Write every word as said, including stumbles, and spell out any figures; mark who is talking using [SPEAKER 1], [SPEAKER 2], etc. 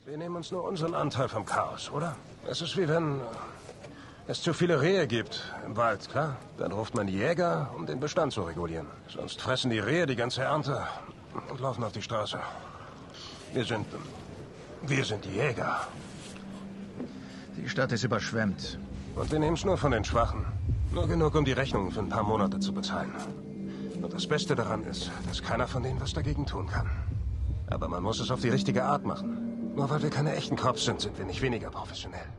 [SPEAKER 1] Wir nehmen uns nur unseren Anteil vom Chaos, oder? Es ist wie wenn es zu viele Rehe gibt im Wald, klar? Dann ruft man die Jäger, um den Bestand zu regulieren. Sonst fressen die Rehe die ganze Ernte und laufen auf die Straße. Wir sind... Wir sind die Jäger.
[SPEAKER 2] Die Stadt ist überschwemmt.
[SPEAKER 1] Und wir nehmen es nur von den Schwachen. Nur genug, um die Rechnungen für ein paar Monate zu bezahlen. Und das Beste daran ist, dass keiner von denen was dagegen tun kann. Aber man muss es auf die richtige Art machen. Nur weil wir keine echten Cops sind, sind wir nicht weniger professionell.